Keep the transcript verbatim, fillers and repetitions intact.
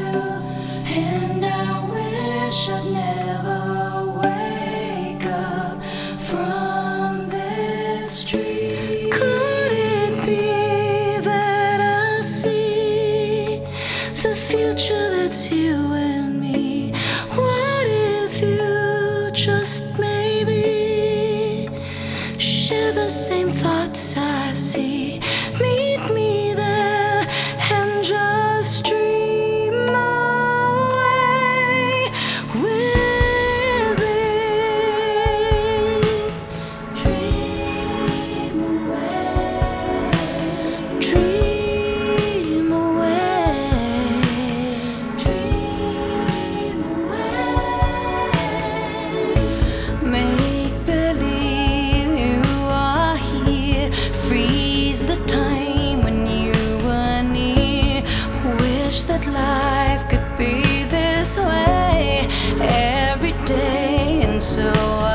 and I wish I'd never wake up from this dream. Could it be that I see the future that's you and me? What if you just maybe share the same thoughts I see? Meet me there and just dream away with me. Dream away, dream away, dream away. Make believe you are here. Freeze the time when you were near. Wish that life could be this way every day, and so